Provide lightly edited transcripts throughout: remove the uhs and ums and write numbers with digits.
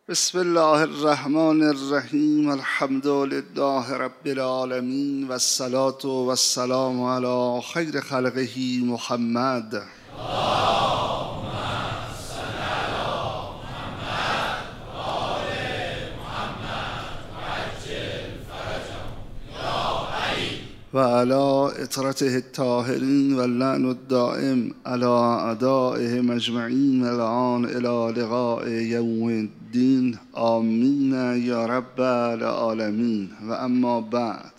بسم الله الرحمن الرحیم. الحمد لله رب العالمین و الصلاة و السلام علی خیر خلقه محمد. و علی اطرته الطاهرین و اللعن الدائم علی اعدائهم اجمعین الان الی لقاء یوم الدین. آمین یا رب العالمین. و اما بعد،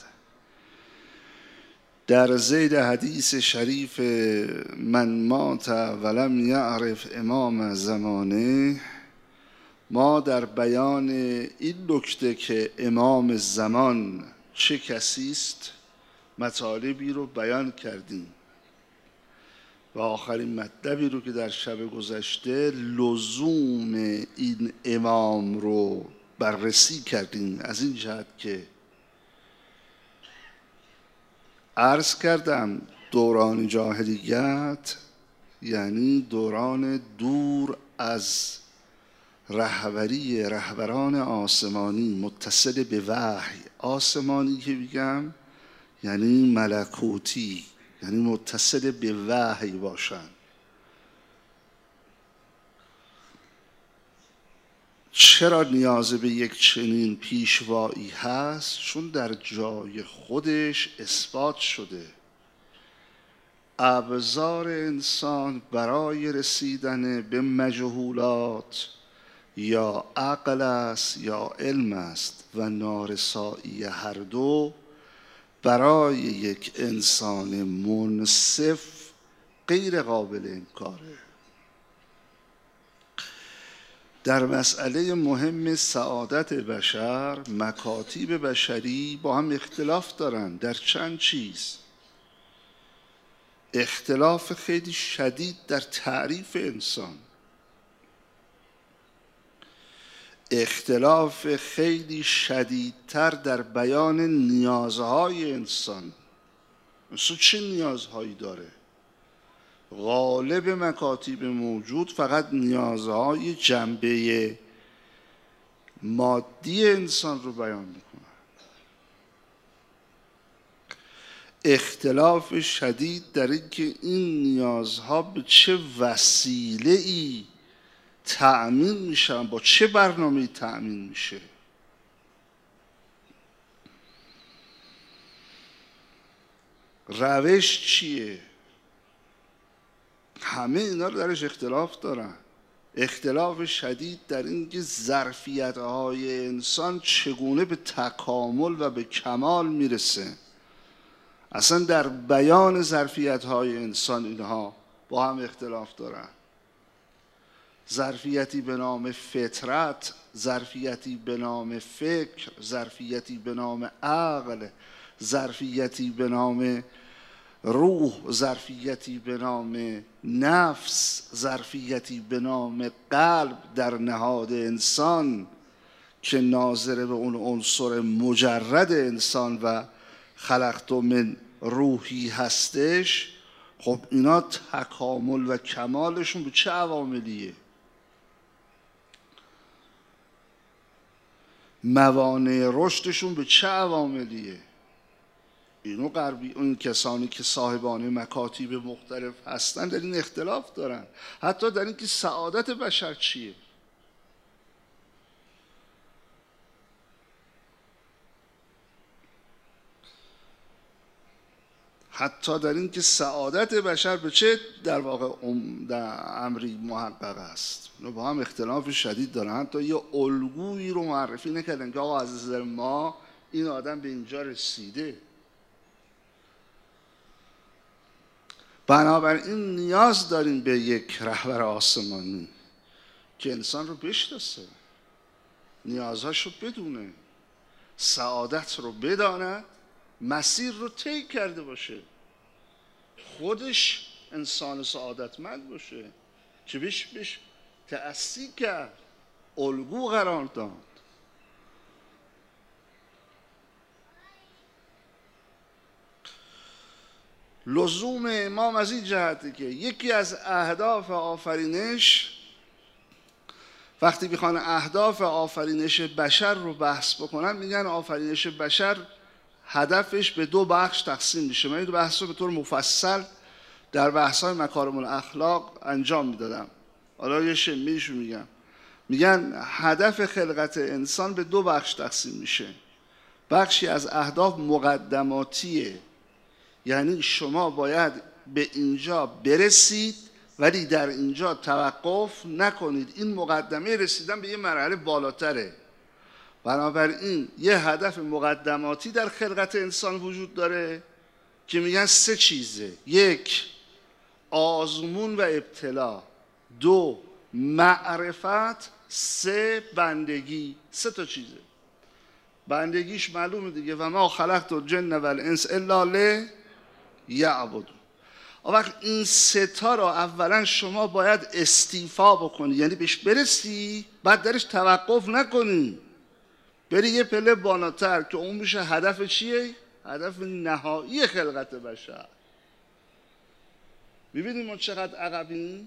در ذیل حدیث شریف من مات ولم یعرف امام زمانه، ما در بیان این نکته که امام زمان چه کسی است مطالبی رو بیان کردیم و آخرین مطلبی رو که در شب گذشته لزوم این امام رو بررسی کردیم، از این جهت که عرض کردم دوران جاهلیت یعنی دوران دور از رهبران آسمانی متصل به وحی. آسمانی که بگم یعنی ملکوتی، یعنی متصل به وحی باشن. چرا نیاز به یک چنین پیشوایی هست؟ چون در جای خودش اثبات شده ابزار انسان برای رسیدن به مجهولات یا عقل است یا علم است و نارسایی هر دو برای یک انسان منصف غیر قابل انکاره. در مسئله مهم سعادت بشر، مکاتیب بشری با هم اختلاف دارند در چند چیز. اختلاف خیلی شدید در تعریف انسان، اختلاف خیلی شدیدتر در بیان نیازهای انسان. مثل چه نیازهایی داره؟ غالب مکاتیب موجود فقط نیازهای جنبه مادی انسان رو بیان میکنن. اختلاف شدید در اینکه این نیازها به چه وسیله‌ای تأمین میشن، با چه برنامه‌ای تأمین میشه. روش چیه؟ همه اینا رو درش اختلاف دارن. اختلاف شدید در اینکه ظرفیت‌های انسان چگونه به تکامل و به کمال میرسه. اصلا در بیان ظرفیت‌های انسان اینها با هم اختلاف دارن. ظرفیتی به نام فطرت، ظرفیتی به نام فکر، ظرفیتی به نام عقل، ظرفیتی به نام روح، ظرفیتی به نام نفس، ظرفیتی به نام قلب در نهاد انسان که ناظر به اون عنصر مجرد انسان و خلقت من روحی هستش. خب اینا تکامل و کمالشون به چه عواملیه؟ موانع رشدشون به چه عواملیه؟ اینو غربی، اون کسانی که صاحبان مکاتیب مختلف هستن در این اختلاف دارن. حتی در این که سعادت بشر چیه. حتی در این که سعادت بشر به چه در واقع در امری محقق است. اینو با هم اختلاف شدید دارن. حتی یه الگویی رو معرفی نکردن که آقا از نظر ما این آدم به اینجا رسیده. بنابراین نیاز داریم به یک رهبر آسمانی که انسان رو بشناسه، نیازهاش رو بدونه، سعادت رو بداند، مسیر رو طی کرده باشه، خودش انسان سعادتمند باشه که بهش تأسی کرد، الگو قرار داد. لزوم امام از این جهته که یکی از اهداف آفرینش وقتی میخوان اهداف آفرینش بشر رو بحث بکنن میگن آفرینش بشر هدفش به دو بخش تقسیم میشه. من این دو بحث رو به طور مفصل در بحث‌های مکارم الاخلاق انجام میدادم. حالا یه شمیشو میگن هدف خلقت انسان به دو بخش تقسیم میشه. بخشی از اهداف مقدماتیه، یعنی شما باید به اینجا برسید ولی در اینجا توقف نکنید. این مقدمه رسیدن به یه مرحله بالاتره. بنابراین یه هدف مقدماتی در خلقت انسان وجود داره که میگن سه چیزه: یک، آزمون و ابتلا; دو، معرفت; سه، بندگی. سه تا چیزه. بندگیش معلومه دیگه، و ما خلقت الجن والانس الا لیعبدون. وقت این سه تا را اولا شما باید استیفا بکنی، یعنی بهش برسی، بعد درش توقف نکنی، بری یه پله بالاتر که اون میشه هدف چیه؟ هدف نهایی خلقت بشر. ببینید ما چقدر عقبیم.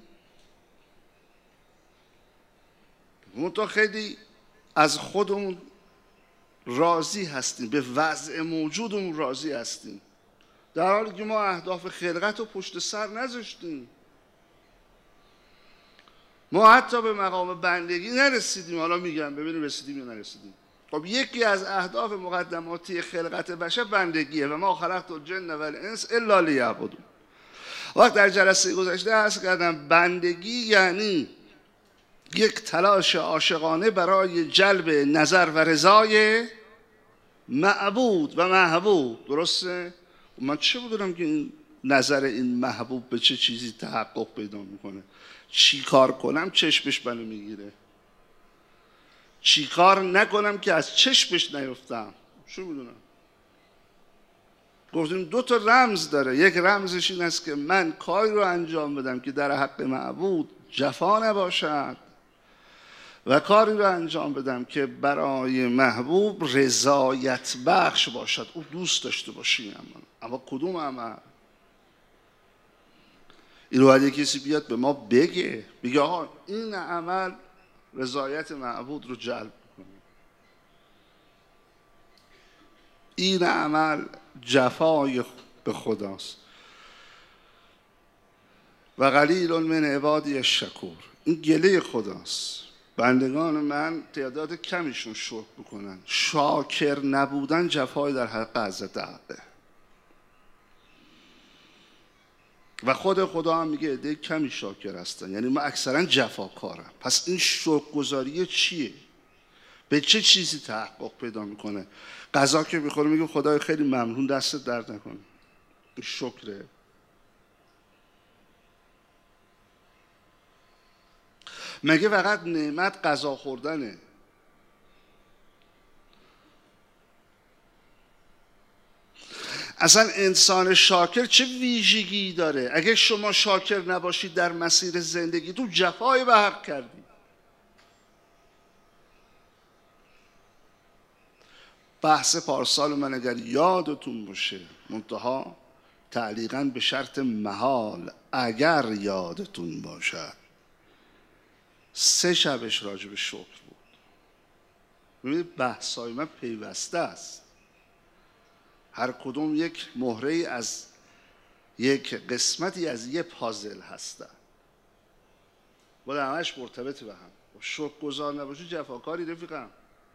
ما تا خیلی از خودمون راضی هستیم، به وضع موجودمون راضی هستیم، در حالی که ما اهداف خلقت رو پشت سر نذاشتیم. ما حتی به مقام بندگی نرسیدیم. حالا میگم ببینیم رسیدیم یا نرسیدیم. خب یکی از اهداف مقدماتی خلقت بشر بندگیه، و ما خلقت الجن والانس الا لیعبدون. وقت در جلسه گذشته عرض کردم بندگی یعنی یک تلاش عاشقانه برای جلب نظر و رضای معبود و محبوب. درسته؟ من چه بدونم که این نظر این محبوب به چه چیزی تحقق پیدا میکنه؟ چی کار کنم چشمش منو میگیره؟ چی کار نکنم که از چشمش نیفتم؟ چه بدونم؟ گفتیم دو تا رمز داره. یک رمزش این است که من کاری رو انجام بدم که در حق معبود جفا نباشد، و کاری رو انجام بدم که برای محبوب رضایت بخش باشد، او دوست داشته باشی. اما کدوم عمل؟ این رو باید کسی بیاد به ما بگه آقا این عمل رضایت معبود رو جلب کنه، این عمل جفای به خداست. و قلیل من عبادی الشکور. این گله خداست. بندگان من تعداد کمیشون شکر بکنن. شاکر نبودن جفای در حق حضرت حقه. و خود خدا هم میگه عده کمی شاکر هستن، یعنی من اکثرا جفاکارم. پس این شکرگزاری چیه؟ به چه چیزی تحقق پیدا میکنه؟ غذا که میخوره میگه خدای خیلی ممنون، دستت درد نکنه. این شکره. مگه فقط نعمت غذا خوردنه؟ اصلا انسان شاکر چه ویژگی داره؟ اگه شما شاکر نباشید در مسیر زندگی تو جفای به حق کردی. بحث پارسال من اگر یادتون باشه، منتها تعلیقاً به شرط محال، اگر یادتون باشد، 3 شبش راجع به شکر بود. ببینید بحثای من پیوسته است، هر کدوم یک مهره از یک قسمتی از یک پازل هستن، باید همش مرتبط به هم. شکر گزار نباشی جفاکاری رفیقم.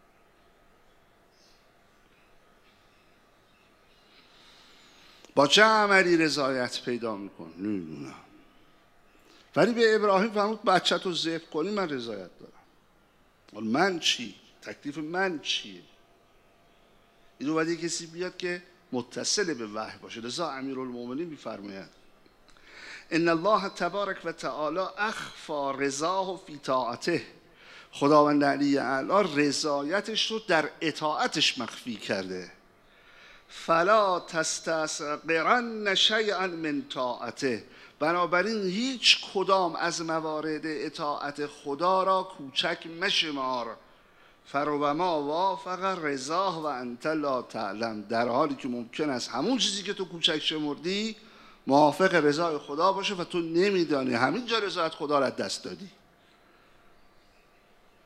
با چه عملی رضایت پیدا میکن؟ نمیدونم. ولی به ابراهیم فرمود بچه تو ذبح کنی من رضایت دارم. من چی؟ تکلیف من چیه؟ اینو باید کسی بیاد که متصل به وحی باشه. لذا امیرالمومنین میفرماید ان الله تبارک و تعالی اخفا رضاه فی طاعته. خداوند علی اعلی رضایتش رو در اطاعتش مخفی کرده. فلا تستحقرن شیئا من طاعته. بنابراین هیچ کدام از موارد اطاعت خدا را کوچک مشمار. فربما وافق رضاه و انت لا تعلم. در حالی که ممکن است همون چیزی که تو کوچک شمردی موافق رضای خدا باشه و تو نمیدانی، همین جا رضایت خدا را دست دادی.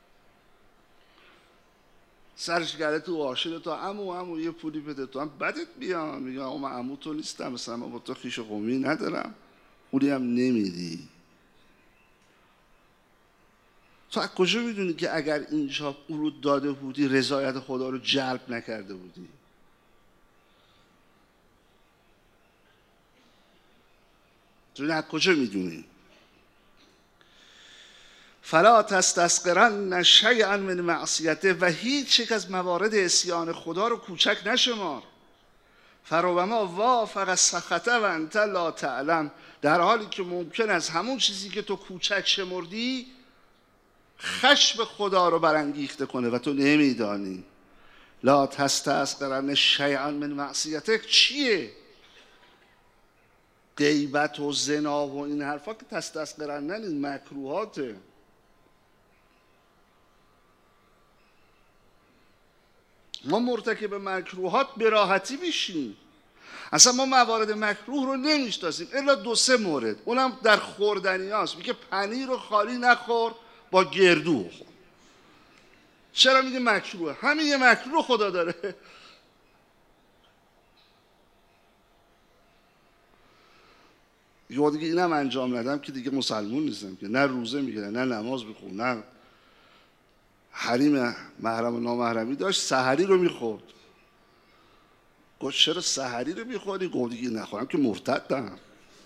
سرش کرده تو آشیل تو عمو یه پولی بده، تو هم بدت بیان، میگه آقا من عمو تو نیستم، مثلا من با تو خویش قومی ندارم، پولی هم نمیدی. تو از کجا میدونی که اگر اینجا او رو داده بودی رضایت خدا رو جلب نکرده بودی؟ تو از کجا میدونی؟ فلا تستسقرن شیئا من معصیته، و هیچ یک از موارد عصیان خدا رو کوچک نشمار. فربما وافق سخطه و انت لا تعلم، در حالی که ممکن است همون چیزی که تو کوچک شمردی خشم خدا رو برانگیخته کنه و تو نمیدانی. لا تستسقرن شیئا من معصیته چیه؟ غیبت و زنا و این حرفا که تستسقرن این مکروهاته. ما مرتکب مکروهات به راحتی میشیم. اصلا ما موارد مکروه رو نمیشناسیم الا 2-3 مورد، اونم در خوردنی هاست. میگه پنیر رو خالی نخور، با گردو خور. چرا میگه مکروه؟ همین یه مکروه خدا داره. یه دیگه اینم انجام ندم که دیگه مسلمون نیستم، که نه روزه میگیرن، نه نماز میخون، نه حریم محرم و نامحرمی داشت، سحری رو میخورد. گفت چرا سحری رو میخوری؟ گفت دیگه نخورم که مرتدم.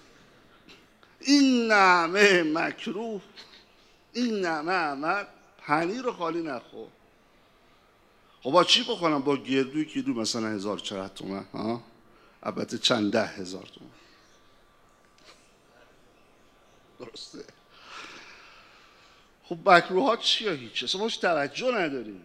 این نعمه مکروه، این نعمه عمل، پنیر رو خالی نخور. خب با چی بخورم؟ با گردوی کیلو مثلا 1400 تومن، ها؟ البته چند 10,000 تومن. درسته. خب مکروهات چیه؟ هیچ اصلا باش توجه نداریم.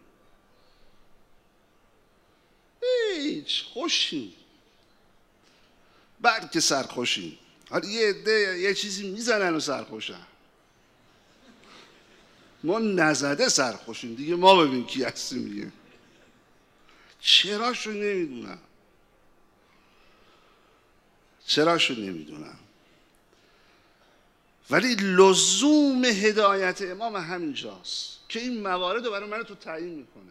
هیچ خوشیم، بعد که سرخوشیم. حالا یه عده یه چیزی میزنن و سرخوشن، ما نزده سرخوشیم دیگه. ما ببین کی هستیم دیگه. چراشو نمیدونم. ولی لزوم هدایت امام همینجاست که این موارد رو برای من تو تعیین میکنه.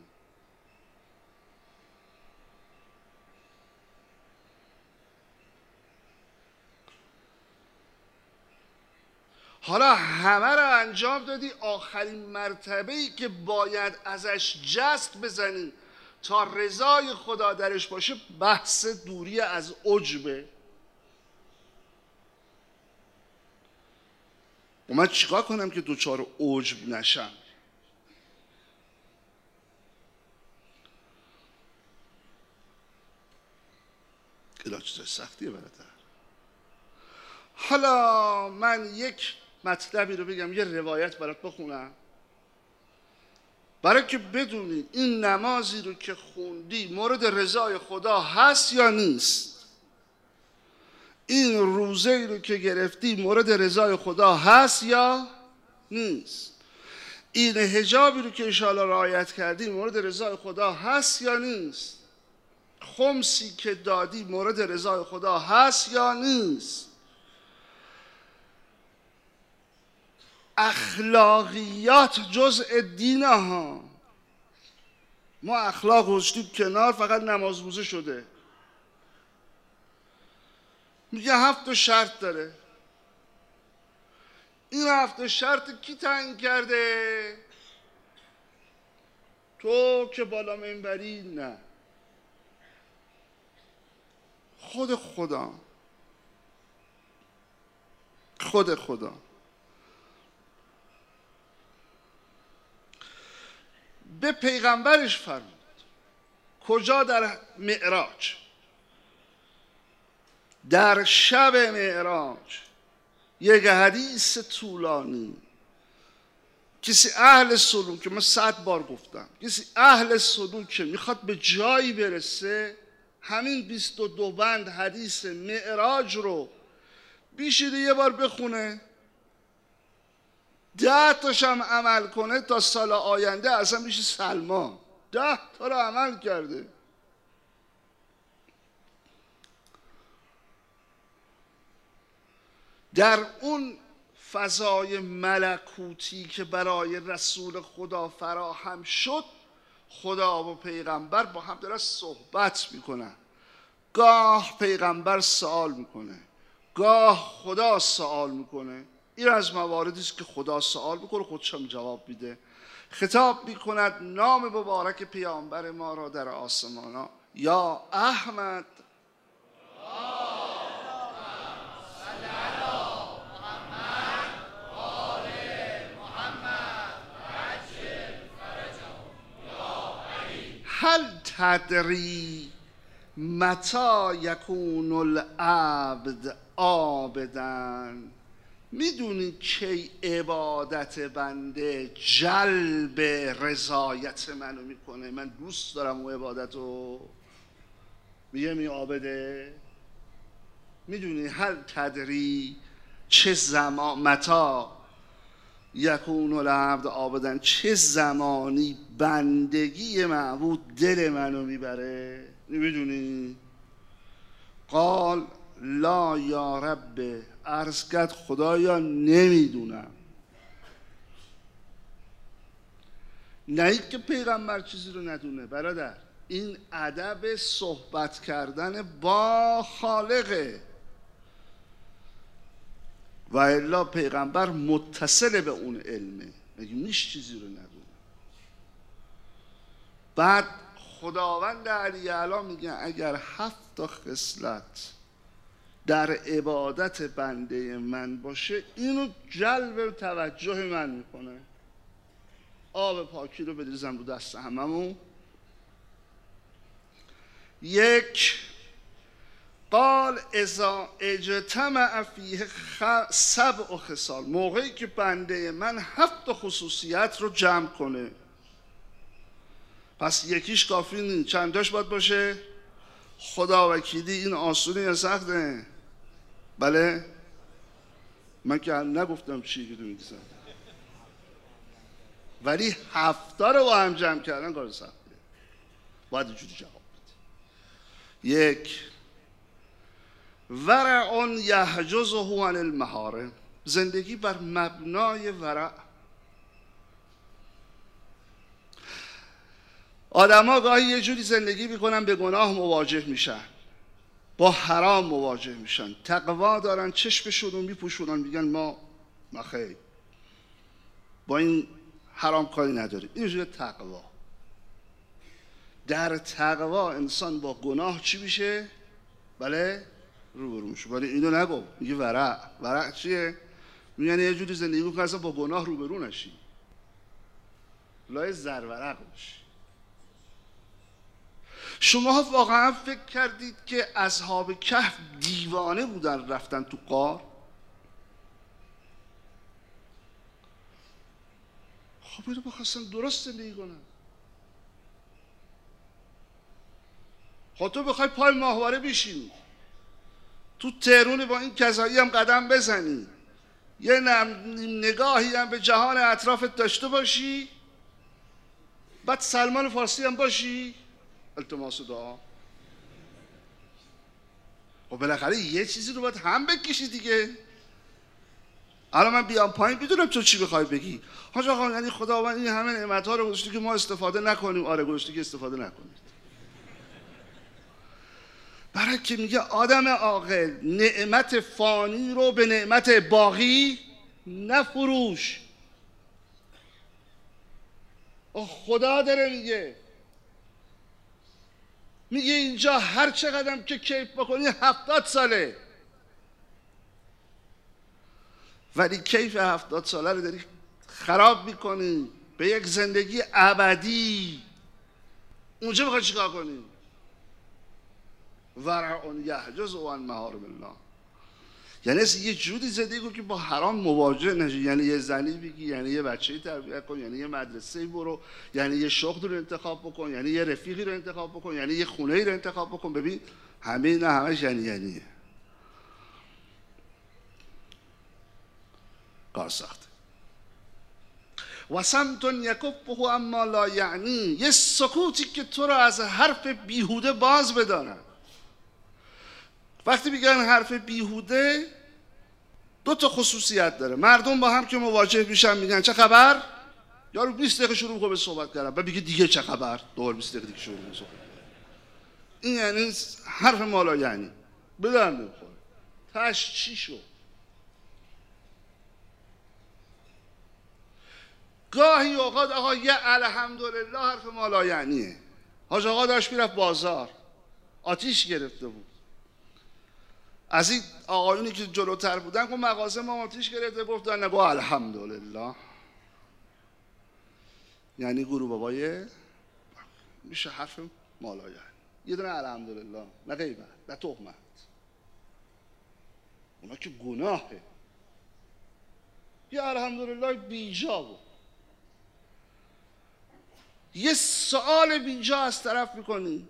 حالا همه رو انجام دادی، آخرین مرتبه‌ای که باید ازش جست بزنی تا رضای خدا درش باشه بحث دوری از عجبه. و من چیکار کنم که دوچار عجب نشم؟ اینا چیز سختیه برادر. حالا من یک مطلبی رو بگم، یه روایت برات بخونم برای که بدونی این نمازی رو که خوندی مورد رضای خدا هست یا نیست. این روزه‌ای رو که گرفتی مورد رضای خدا هست یا نیست. این حجابی رو که انشاءالله رعایت کردی مورد رضای خدا هست یا نیست. خمسی که دادی مورد رضای خدا هست یا نیست. اخلاقیات جزء دینه ها. ما اخلاق گذاشتیم کنار، فقط نماز روزه شده. میگه 7 شرط داره. این 7 شرط کی تعیین کرده؟ تو که بالا منبری؟ نه، خود خدا. به پیغمبرش فرمود. کجا؟ در معراج، در شب معراج. یک حدیث طولانی. کسی اهل سلوک، من 100 بار گفتم، کسی اهل سلوک که میخواد به جایی برسه همین 22 بند حدیث معراج رو بیشتر یه بار بخونه، 10 تاش هم عمل کنه، تا سال آینده اصلا میشه سلمان. 10 تا رو عمل کرده. در اون فضای ملکوتی که برای رسول خدا فراهم شد، خدا و پیغمبر با هم دارن صحبت میکنن. گاه پیغمبر سوال میکنه، گاه خدا سوال میکنه. این از مواردی است که خدا سوال میکنه، خودش هم جواب میده. خطاب میکند نام مبارک پیامبر ما را در آسمانا، یا احمد هل تدری متى یکون العبد عابدا؟ میدونی کی عبادت بنده جلب رضایت منو میکنه؟ من دوست دارم اون عبادتو، میگه می عابده. میدونی هل تدری چه زمان، متا یکون العبد عابدا، چه زمانی بندگی معبود دل منو میبره؟ میدونی؟ قال لا یا رب، عرض کرد خدایا نمیدونم. نه این که پیغمبر چیزی رو ندونه برادر، این ادب صحبت کردن با خالقه، و الا پیغمبر متصل به اون علمه، مگه میشه چیزی رو ندونه؟ بعد خداوند علی اعلی میگه اگر 7 خصلت در عبادت بنده من باشه، اینو جلب توجه من میکنه. آب پاکی رو بریزم رو دست هممون. 1 قال اذا اجتمع فیه 7 خصال، موقعی که بنده من 7 خصوصیت رو جمع کنه. پس یکیش کافی نیست، چنداش باید باشه؟ خدا وکیلی این آسونه یا سخته؟ بله؟ من که نگفتم چی که تو میگیزم، ولی 7 رو با هم جمع کردن کار سخته. باید اینجوری جواب بده. 1 ورع یحجزه عن المحارم، زندگی بر مبنای ورع. آدم ها گاهی یه جوری زندگی میکنن به گناه مواجه میشن، با حرام مواجه میشن، تقوا دارن، چشمشون رو میپوشونن، میگن ما خیر با این حرام کاری نداریم. اینجوری تقوا. در تقوا انسان با گناه چی میشه؟ بله؟ روبرو میشه. ولی اینو نگو، میگه ورع. ورع چیه؟ میگن یه جوری زندگی کن اصلا با گناه روبرو نشی، لای زرورق باشی. شما واقعا فکر کردید که اصحاب کهف دیوانه بودن رفتن تو غار؟ خب اینو بخواستن درست زندگی کنن. خب تو بخوای پای ماهواره بشینی، تو تهرون با این کذایی هم قدم بزنی، یه نگاهی هم به جهان اطرافت داشته باشی، بعد سلمان فارسی هم باشی، التماس دعا. و بالاخره یه چیزی رو باید هم بکشی دیگه. الان من بیام پایین بدونم تو چی بخوای بگی. حاج آقا یعنی خداوند این همه نعمت‌ها رو گذاشته که ما استفاده نکنیم؟ آره گذاشته که استفاده نکنید. برای که میگه آدم عاقل نعمت فانی رو به نعمت باقی نفروش. خدا داره میگه اینجا هر چقدر که کیف بکنی 70 ساله، ولی کیف 70 ساله رو داری خراب میکنی به یک زندگی ابدی. اونجا میخوای چیکار کنی؟ ورع یحجز عن محارم الله، یعنی یه جوری زندگی کن که با حرام مواجه نشی. یعنی یه زنی بگی، یعنی یه بچه‌ای تربیت کن، یعنی یه مدرسه‌ای برو، یعنی یه شغل رو انتخاب بکن، یعنی یه رفیقی رو انتخاب بکن، یعنی یه خونه‌ای رو انتخاب بکن. ببین همه همش یعنیه. کار سخته. و صمت یکفه اما لا یعنی، یه سکوتی که تو رو از حرف بیهوده باز بدارن. وقتی میگن حرف بیهوده 2 خصوصیت داره. مردم با هم که مواجه میشن میگن چه خبر؟ یارو 20 دقیقه شروع میکنه به صحبت کردن، بعد میگه دیگه چه خبر، دوباره 20 دقیقه دیگه شروع میکنه صحبت. این یعنی حرف مالا یعنی بدن نمیخوره. تاش چی شو؟ گاهی اوقات آقا یه الحمدلله حرف مالا یعنیه. حاج آقا داشت میرفت بازار، آتیش گرفته بود. از این آقایونی که جلوتر بودن گفت مغازه ما آتیش گرفته، گفتن نگو الحمدلله. یعنی گروه بابای میشه حرف مالا یعنی. یه دونه الحمدلله، نه غیبت، نه تهمت. اونا که گناهه. یه الحمدلله بیجا بود. یه سوال بیجا از طرف میکنی،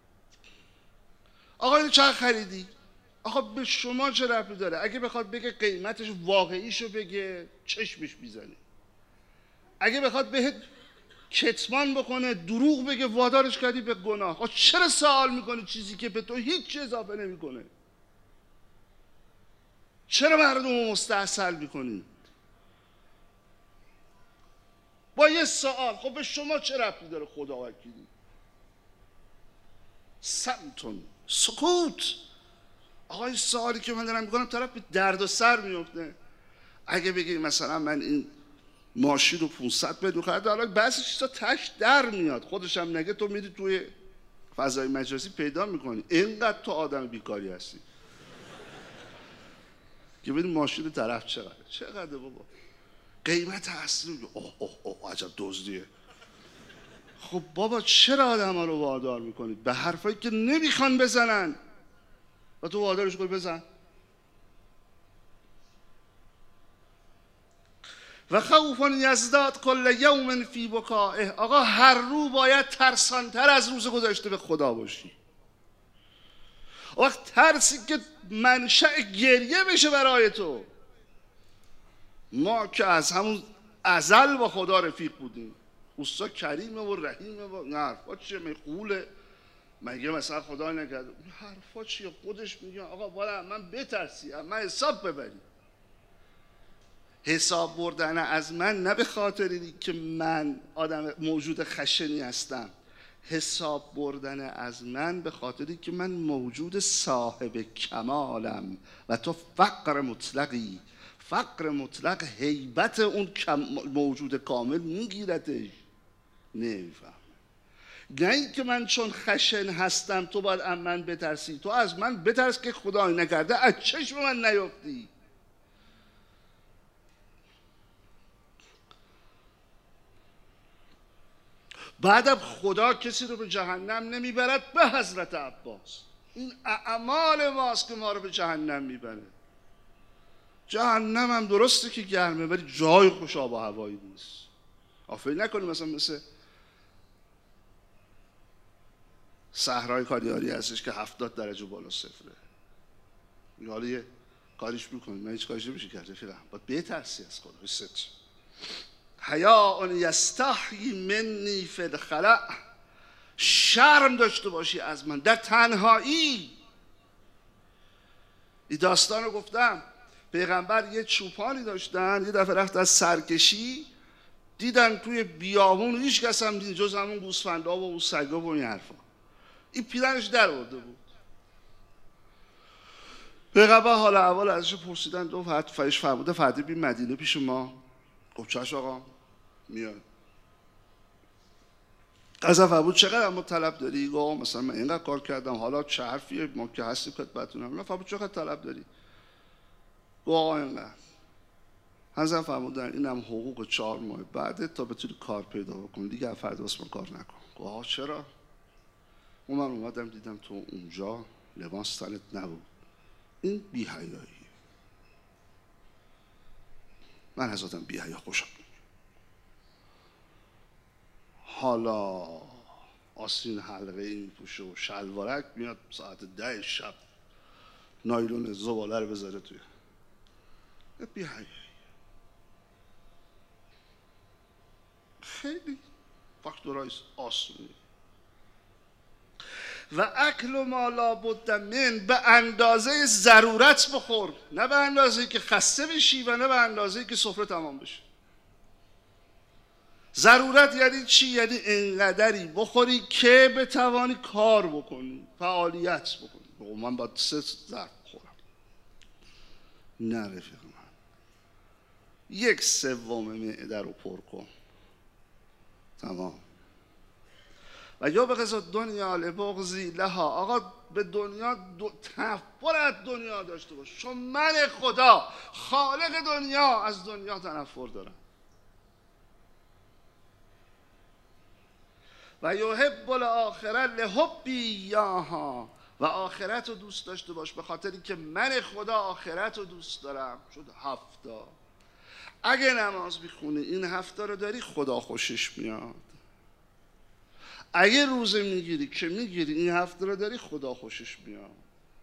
آقا اینو چقدر خریدی؟ آقا به شما چه ربطی داره؟ اگه بخواد بگه قیمتش واقعیشو بگه چشمش میزنی. اگه بخواد بهت کتمان بکنه، دروغ بگه، وادارش کردی به گناه. آقا چرا سوال میکنی چیزی که به تو هیچ اضافه نمیکنه؟ چرا مردم رو مستحصل میکنی؟ با یه سوال. خب به شما چه ربطی داره؟ خدا وکیلی. سمتون سکوت. آقا این سوالی که من دارم میکنم طرف به درد و سر میفته. اگه بگی مثلا من این ماشین رو 500 میلیون خریدم، حالا بعضی چیزا تش در میاد، خودش هم نگه، تو میری توی فضای مجازی پیدا میکنی. اینقدر تو آدم بیکاری هستی که ببین ماشین طرف چقدر بابا قیمت اصلی. اوه عجب دزدیه. خب بابا چرا آدم ها رو وادار میکنید به حرفایی که نمیخوان بزنن و تو وادارش کنی بزن؟ و خوفا یزداد کل یوم فی بکائه. آقا هر رو باید ترسانتر از روز گذشته به خدا باشی. وقت ترسی که منشأ گریه بشه برای تو. ما که از همون ازل با خدا رفیق بودیم. اوستا کریمه و رحیمه و نه حرفا چیه؟ مقوله مگه مثلا خدا نکرده؟ حرفا چیه؟ خودش میگه آقا باید من بترسی، من حساب ببری. حساب بردن از من نه به خاطری که من آدم موجود خشنی هستم، حساب بردن از من به خاطری که من موجود صاحب کمالم و تو فقر مطلقی. فقر مطلق هیبت اون موجود کامل میگیرتش. نمیفهم. نه این که من چون خشن هستم تو باید از من بترسی. تو از من بترس که خدا نکرده از چشم من نیفتی. بعدم خدا کسی رو به جهنم نمیبرد به حضرت عباس. این اعمال ماست که ما رو به جهنم میبره. جهنم هم درسته که گرمه ولی جای خوش آب و هوایی نیست. فکر نکنیم مثلا مثل صحرای کالیاری هستش که 70 درجه بالا صفره. حالا یه کاریش میکنیم، من هیچ کاریش نمیشه کرده فیلم. باید بترسی از خدا. ست حیاء یستحیی منی فی الخلأ. شرم داشته باشی از من در تنهایی. این داستان رو گفتم. پیغمبر یه چوپانی داشتن، یه دفعه رفت از سرکشی، دیدن توی بیابون هیچ کس هم دید جز همون گوسفندا و اون سگا و این حرفا. این پیرنش در آورده بود. پیغمبر حال اول ازش پرسیدن، دو فرش فرموده فردا بی مدینه پیش ما. خب چش آقا میاد. قضا فرمود چقدر اما طلب داری؟ گفت مثلا من اینقدر کار کردم، حالا چه حرفیه، ما که هستیم خدمتتونم. نه فرمود چقدر طلب داری؟ گفت آقا اینقدر. حضرت فرمودن اینم حقوق 4 ماه بعد تا بتونی کار پیدا بکنی، دیگه فردا واسه من کار نکن. گفت آقا چرا؟ من اومدم دیدم تو اونجا لباس تنت نبود. این بی‌حیاییه. من از آدم بی‌حیا خوشم میاد. حالا آستین حلقه ای میپوشه و شلوارک میاد ساعت 10 شب نایلون زباله رو بذاره توی. بی‌حیاییه. خیلی فاکتورهای آسونی. و اکل ما لابد من، به اندازه ضرورت بخور، نه به اندازه که خسته بشی و نه به اندازه که سفره تمام بشه. ضرورت یعنی چی؟ یعنی انقدری بخوری که بتوانی کار بکنی، فعالیت بکنی. من باید 3 ظرف بخورم. نه رفیق من، 1/3 معده رو پر کن، تمام. و یا به قضا دنیا لبغضی لها، آقا به دنیا تنفر از دنیا داشته باش، چون من خدا خالق دنیا از دنیا تنفر دارم. و یحب الاخره لحبی یاها، و آخرت رو دوست داشته باش به خاطری که من خدا آخرت رو دوست دارم. شد 7. اگه نماز میخونی این 7 رو داری، خدا خوشش میاد. اگه روزه میگیری که میگیری این 7 رو داری، خدا خوشش میاد.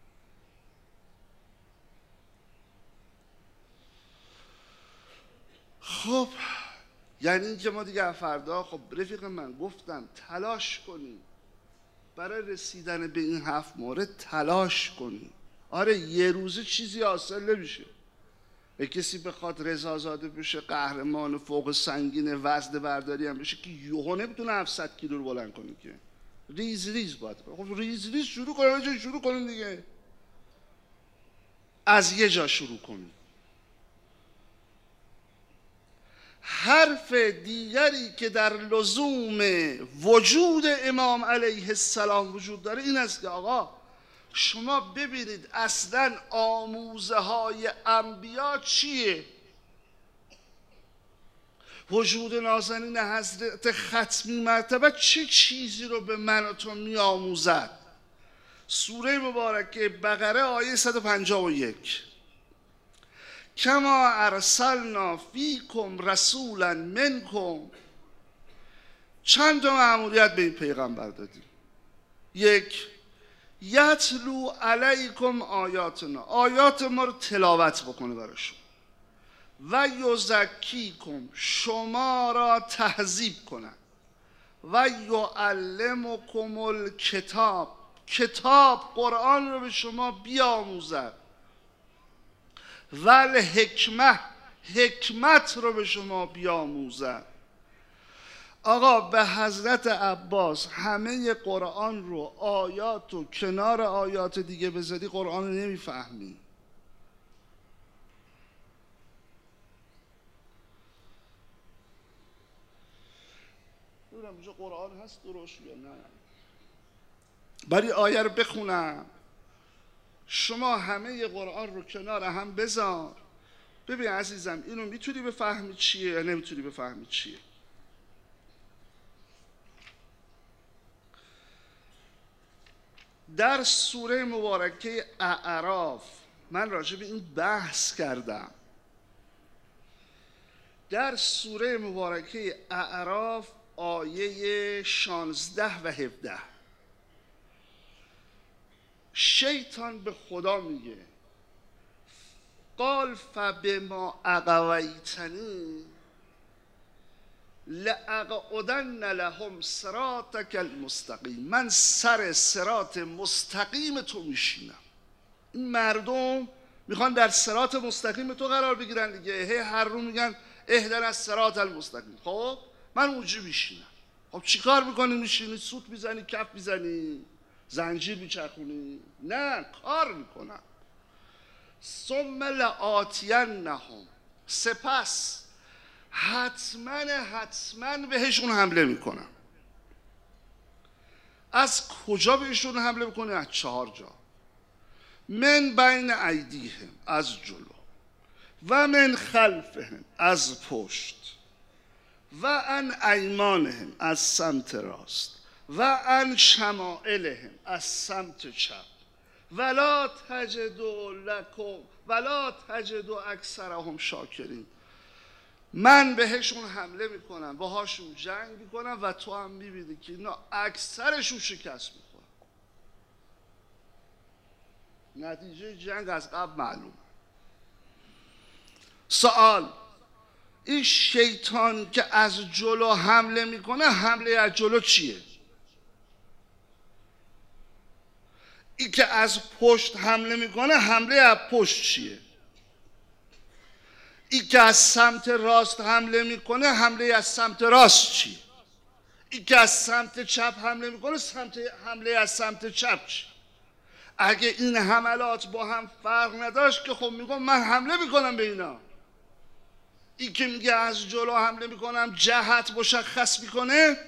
خب یعنی اینکه ما دیگه فردا، خب رفیق من گفتم تلاش کنی برای رسیدن به این 7 مورد، تلاش کنی. آره یه روزه چیزی حاصل نمیشه. به کسی بخواد رضازاده بشه، قهرمان فوق سنگین وزن برداری هم بشه، که یهو نمیتونه 700 کیلو رو بلند کنی که. ریز ریز باید. خب ریز ریز شروع کنیم، شروع کنیم دیگه. از یه جا شروع کنیم. حرف دیگری که در لزوم وجود امام علیه السلام وجود داره این است که آقا شما ببینید اصلا آموزه های انبیا چیه؟ وجود نازنین حضرت ختمی مرتبه چه چیزی رو به من و تو می آموزد؟ سوره مبارکه بقره آیه 151: کما ارسلنا فیکم رسولا منکم. چند تا مأموریت به این پیغمبر دادیم. 1: یتلو علیکم آیاتنا، آیات ما رو تلاوت بکنه برای شما. و یزکیکم، شما را تهذیب کنه. و یعلمکم الکتاب، کتاب قرآن رو به شما بیاموزد. و الحکمه، حکمت رو به شما بیاموزد. آقا به حضرت عباس همه قرآن رو، آیات و کنار آیات دیگه بذاری قرآن رو نمیفهمی. نمیدونم اینجا قرآن هست درست یا نه، ولی آیه رو بخونم. شما همه قرآن رو کنار هم بذار، ببین عزیزم اینو میتونی بفهمی چیه یا نمیتونی بفهمی چیه. در سوره مبارکه اعراف من راجع به این بحث کردم. در سوره مبارکه اعراف آیه 16 و 17 شیطان به خدا میگه قال فبما اغویتنی لأقعدن لهم صراطک المستقیم، من سر صراط مستقیم تو میشینم. این مردم میخوان در صراط مستقیم تو قرار بگیرن دیگه، هر رو میگن اهدنا الصراط المستقیم. خب من اونجا میشینم. خب چیکار میکنی؟ میشینی سوت میزنی، کف میزنی، زنجیر میچرخونی؟ نه، کار میکنم. ثم لآتینهم، سپس حتما بهشون حمله میکنم. از کجا بهشون حمله میکنه؟ از 4 جا. من بین ایدیهم، از جلو، و من خلفهم، از پشت، و عن ایمانهم، از سمت راست، و عن شمائلهم، از سمت چپ، ولا تجد اکثرهم شاکرین. من بهشون حمله میکنم، باهاشون جنگ میکنم و تو هم میبینی که اینا اکثرشون شکست میخورن. نتیجه جنگ از قبل معلوم. سوال: این شیطان که از جلو حمله میکنه، حمله از جلو چیه؟ این که از پشت حمله میکنه، حمله از پشت چیه؟ این که از سمت راست حمله میکنه، حمله از سمت راست چیه؟ این که از سمت چپ حمله میکنه، حمله از سمت چپ چیه؟ اگه این حملات با هم فرق نداشت که خب میگم من حمله میکنم به اینا. این که میگه از جلو حمله میکنم جهت مشخص میکنه،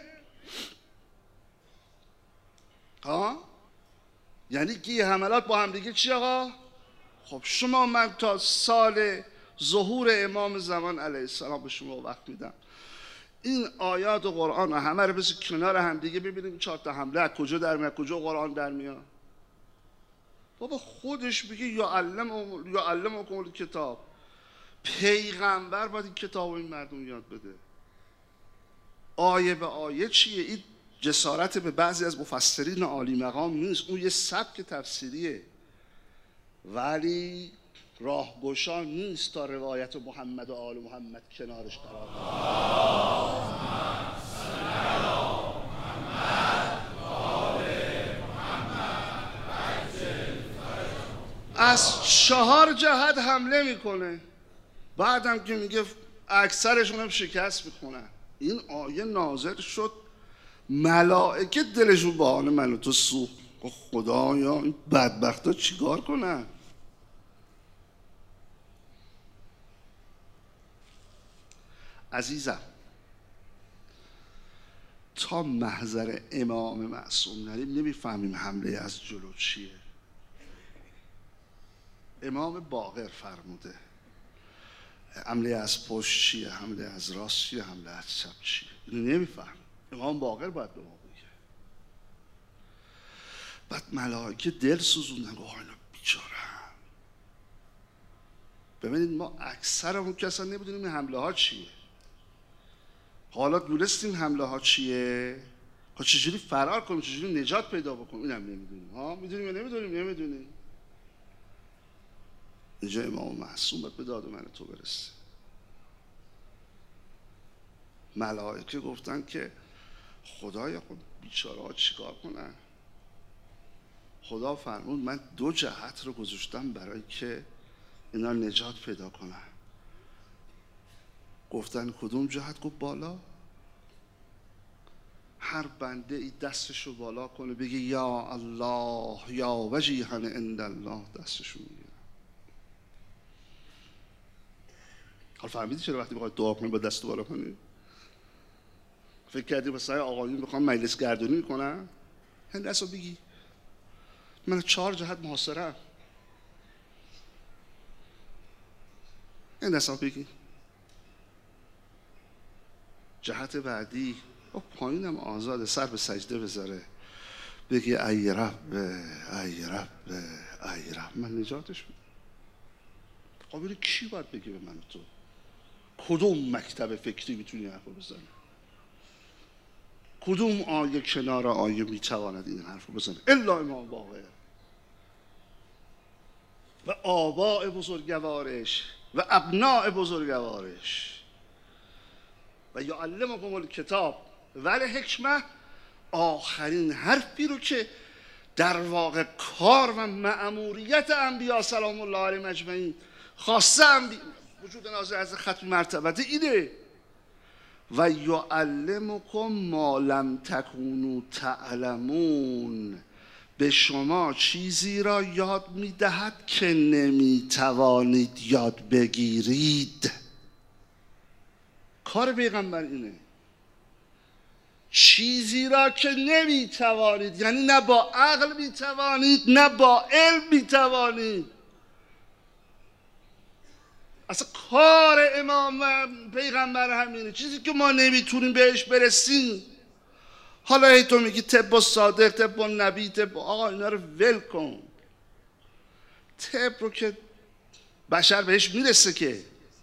یعنی که حملات با هم دیگه چی آقا؟ خب شما، من تا سال ظهور امام زمان علیه السلام به شما وقت میدم، این آیات و قرآن همه رو بذار کنار هم دیگه ببینیم 4 تا حمله از کجا در میاد، کجا قرآن در میاد. بابا خودش میگه یا علمکم کتاب، پیغمبر باید این کتاب این مردم یاد بده. آیه به آیه چیه؟ این جسارت به بعضی از مفسرین عالی مقام نیست، اون یه سبک تفسیریه، ولی راهگشا نیست تا روایت محمد و آل محمد کنارش قرار بگیره. از 4 جهت حمله میکنه، بعدم که میگه اکثرشون هم شکست میکنن. این آیه نازل شد ملائکه دلشون با آن من و تو سوخت. خدایا این بدبختا چیکار کنن؟ عزیزم، تا محضر امام معصوم نریم نمیفهمیم حمله از جلو چیه. امام باقر فرموده حمله از پشت چیه، حمله از راست چیه، حمله از چپ چیه. اینو نمیفهم. امام باقر باید به ما بگه. بعد ملائکه دل سوزوندن، گفت اینا بیچاره. ببینید ما اکثرمون که اصلا نمیدونیم این حمله ها چیه. حالا دونستیم حمله ها چیه، خب چجوری فرار کنیم، چجوری نجات پیدا بکنیم، اینم نمیدونیم. ها میدونیم یا نمیدونیم؟ اینجا امام معصوم باید به داد من تو برسه. ملائکه گفتن که خدایا خود بیچاره ها چیکار کنن؟ خدا فرمود من 2 جهت رو گذاشتم برای که اینا نجات پیدا کنن. گفتن کدوم جهت؟ گفت بالا. هر بنده ای دستش رو بالا کنه بگه یا الله یا وجیها عند الله، دستش رو میگیره. حالا فهمیدی چرا وقتی بخواد دعا کنی با دست بالا کنی؟ فکر کردی مثلا آقایون میخوان مجلس گردونی میکنن؟ هند دستو بگی من 4 جهت محاصره‌ام. هند دستو بگی. جهت بعدی پایینم آزاده، سر به سجده بذاره بگی ای رب ای رب ای رب، من نجاتش میدم. قابل کی باید بگی به من و تو؟ کدوم مکتب فکری میتونی حرفو بزنی؟ کدوم آیه کنار آیه میتواند این حرفو بزنه؟ الا امام باقر و آباء بزرگوارش و ابناء بزرگوارش و یعلمکم الکتاب ولی حکمت. آخرین حرفی رو که در واقع کار و مأموریت انبیا سلام الله علیهم اجمعین خاصه وجود نازل از ختم مرتبت اینه و یعلمکم ما لم تکونوا تعلمون، به شما چیزی را یاد میدهد که نمیتوانید یاد بگیرید. کار پیغمبر اینه، چیزی را که نمیتوانید، یعنی نه با عقل میتوانید نه با علم میتوانید. اصلا کار امام پیغمبر همینه، چیزی که ما نمیتونیم بهش برسیم. حالا ای تو میگی طب و صادق، طب و نبی، طب آقا اینا رو ول کن. طب رو که بشر بهش میرسه. که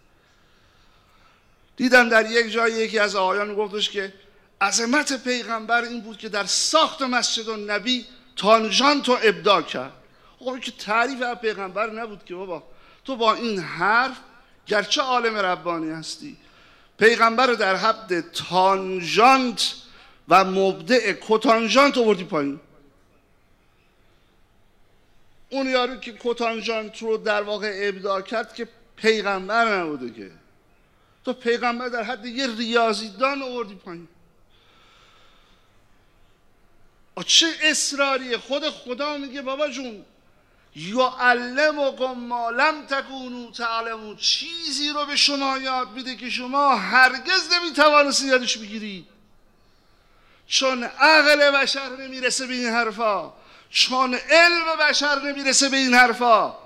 دیدم در یک جای یکی از آقایان گفتش که عظمت پیغمبر این بود که در ساخت مسجد النبی تانژانت رو ابداع کرد. خب که تعریف از پیغمبر نبود که بابا تو با این حرف گرچه عالم ربانی هستی، پیغمبر رو در حد تانژانت و مبدع کوتانژانت آوردی پایین. اون یارو که کوتانژانت رو در واقع ابداع کرد که پیغمبر نبوده که. تو پیغمبر در حد یه ریاضیدان آوردی پایین. چه اصراریه؟ خود خدا میگه بابا جون یعلمکم ما لم تکونوا تعلمون، چیزی رو به شما یاد میده که شما هرگز نمیتوانستید یادش بگیرید، چون عقل بشر نمیرسه به این حرفا، چون علم بشر نمیرسه به این حرفا.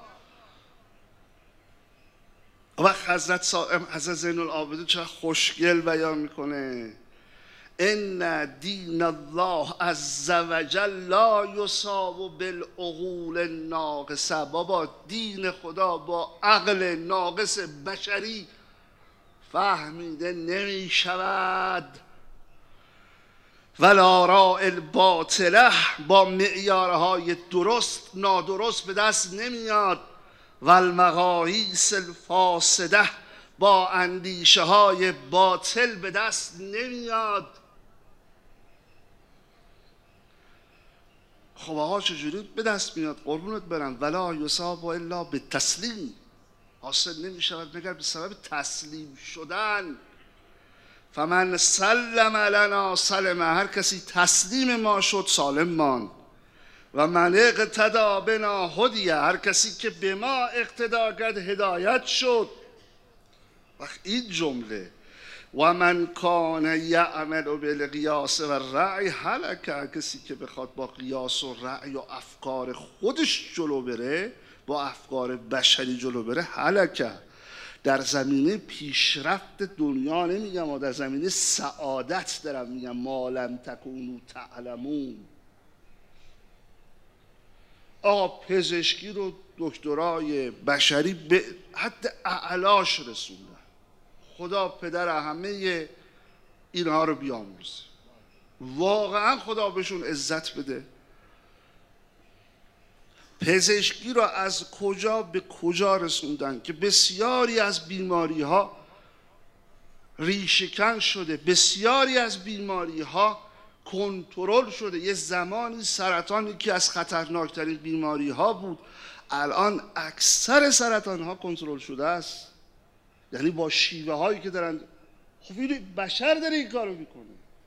و حضرت زین العابدین چه خوشگل بیان میکنه: ان دین الله عز وجل لا یصاب بالعقول الناقصه. بابا دین خدا با عقل ناقص بشری فهمیده نمی شود. والآراء الباطله، با معیارهای درست نادرست به دست نمیاد. والمقاییس الفاسده، با اندیشه های باطل به دست نمیاد. خب آقا چجوری به دست میاد؟ قربونت برم. ولا یصاب الا بالتسلیم، حاصل نمی شود مگر به سبب تسلیم شدن. فمن سلم لنا سلم، هر کسی تسلیم ما شد سالم ماند. و من اقتدا بنا هدیه، هر کسی که به ما اقتدا کرد هدایت شد. وقت این جمله و من کان یعمل بالقیاس و رأی هلک، کسی که بخواد با قیاس و رأی و افکار خودش جلو بره، با افکار بشری جلو بره، هلک. در زمینه پیشرفت دنیا نمیگم، و در زمینه سعادت دارم میگم. ما لم تکونوا تعلمون. آقا پزشکی رو دکترای بشری به حد اعلاش رسوندن. خدا پدر همه اینها رو بیامرزه، واقعا خدا بهشون عزت بده. پزشکی رو از کجا به کجا رسوندن که بسیاری از بیماری ها ریشه‌کن شده، بسیاری از بیماری ها کنترل شده. یه زمانی سرطان یکی از خطرناکترین بیماری ها بود، الان اکثر سرطان ها کنترل شده است. یعنی با شیوه هایی که دارن. خب این بشر داره این کارو میکنه.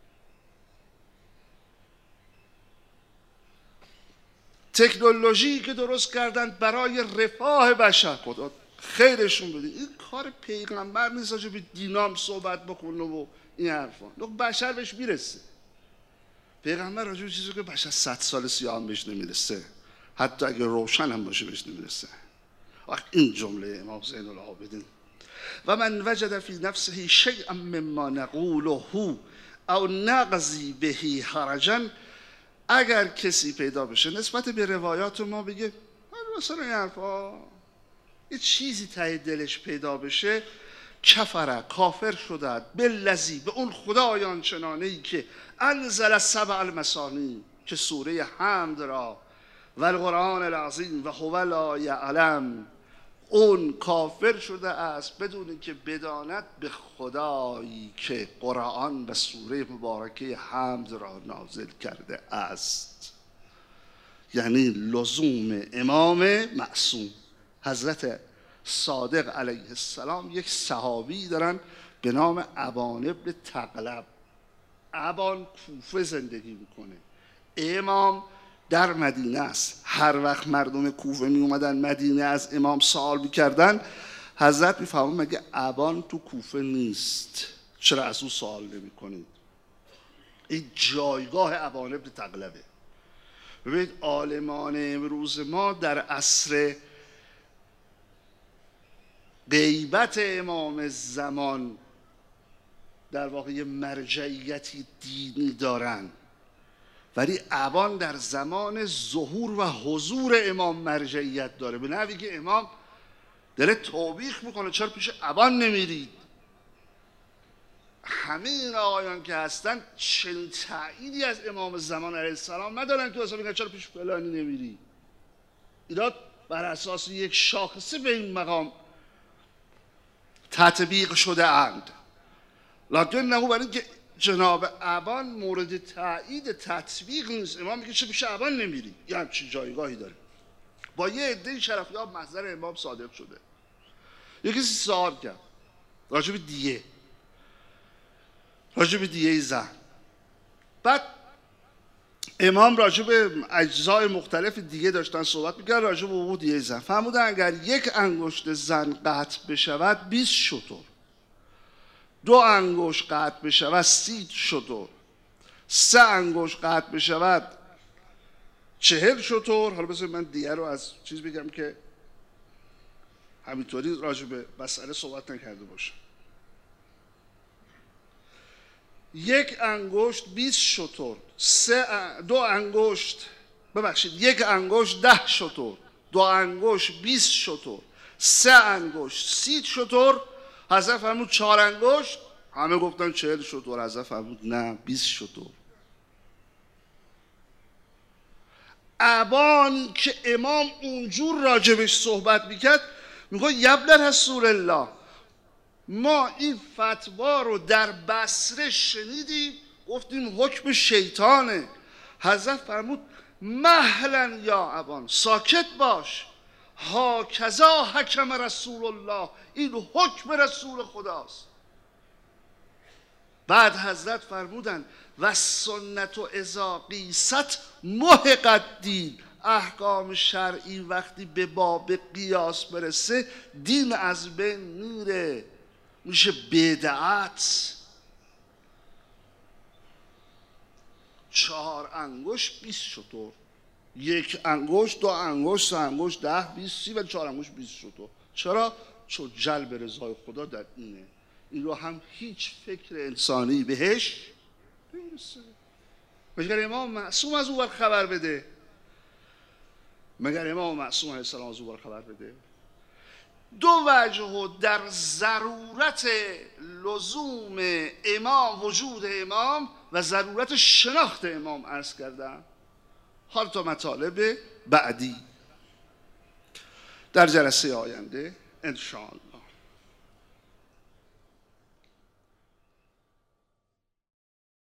تکنولوژی که درست کردن برای رفاه بشر، خدا خیرشون بده. این کار پیغمبر نیست که به دینام صحبت بکنه و این حرفا. بشر بهش میرسه. پیغمبر راجع به چیزی که بشر 100 سال سیاه هم بهش نمیرسه، حتی اگه روشن هم باشه بهش نمیرسه. وقت این جمله امام زین العابدین: و من وجد فی نفسه شیئا مما نقوله او نقضی بهی حرجا، اگر کسی پیدا بشه نسبت به روایات ما بگه مثلا این حرفا، یه چیزی ته دلش پیدا بشه، کفر، کافر شده بالذی، به اون خدایان چنانه‌ای که انزل سبع المثانی، که سوره حمد را و القرآن العظیم و هو لا یعلم، اون کافر شده است بدون که بداند به خدایی که قرآن و سوره مبارکه حمد را نازل کرده است. یعنی لزوم امام معصوم حضرت صادق علیه السلام. یک صحابی دارن به نام ابان ابن تغلب. ابان کوفه زندگی میکنه، امام در مدینه است. هر وقت مردم کوفه می اومدن مدینه از امام سوال میکردن، حضرت میفهمون مگه ابان تو کوفه نیست؟ چرا از او سوال نمی کنید؟ این جایگاه ابان ابن تغلبه. ببینید عالمان امروز ما در عصر غیبت امام زمان در واقع مرجعیتی دینی دارن، ولی ابان در زمان ظهور و حضور امام مرجعیت داره. به نحوی که امام داره توبیخ میکنه چرا پیش ابان نمیرید؟ همه این آقایان که هستن چنین تأییدی از امام زمان علیه السلام ندارن که اصلا میگن چرا پیش فلانی نمیری. اینا بر اساس یک شاخصه به این مقام تطبیق شده اند، لکن نه برای اینکه جناب ابان مورد تأیید تطبیق نیست. امام میگه چه پیش ابان نمیری؟ یه همچین جایگاهی داره. با یه عده شرفیاب محضر امام صادق شده. یکی سوال کرد راجع به دیه، راجع به دیه زن. بعد امام راجع به اجزای مختلف دیگه داشتن صحبت میکرد، راجع به او دیه زن فرمودن اگر یک انگشت زن قطع بشود 20 شتر، 2 انگشت قطع بشود 30 شتر، 3 انگشت قطع بشود 40 شتر. حالا بذارید من دیگه رو از چیز بگم که همینطوری راجع به مسئله صحبت نکرده باشم. 1 انگشت 20 شتر، 2 انگشت ببخشید 1 انگشت 10 شتر، 2 انگشت 20 شتر، 3 انگشت 30 شتر. حضرت فرمود 4 انگشت، همه گفتن 40 شتر. حضرت فرمود نه 20 شتر. ابانی که امام اونجور راجبش صحبت میکرد میگه یبن رسول الله، ما این فتوا رو در بصره شنیدیم، گفتیم حکم شیطانه. حضرت فرمود مهلا یا ابان، ساکت باش، هاکذا حکم رسول الله، این حکم رسول خداست. بعد حضرت فرمودن و سنت و اذا قیست محقت دین، احکام شرعی وقتی به باب قیاس برسه دین از بین میره، میشه بدعت. 4 انگشت 20 شتر، 1 انگشت 2 انگشت 3 انگشت 10 20 30 و 4 انگشت 20 شتر. چرا؟ چون جلب رضای خدا در اینه. این رو هم هیچ فکر انسانی بهش نمیرسه. مگر امام معصوم از او خبر بده؟ مگر امام معصوم علیه السلام از او خبر بده؟ 2 وجه در ضرورت لزوم امام، وجود امام و ضرورت شناخت امام عرض کردم. حال تا مطالب بعدی در جلسه آینده انشاءالله.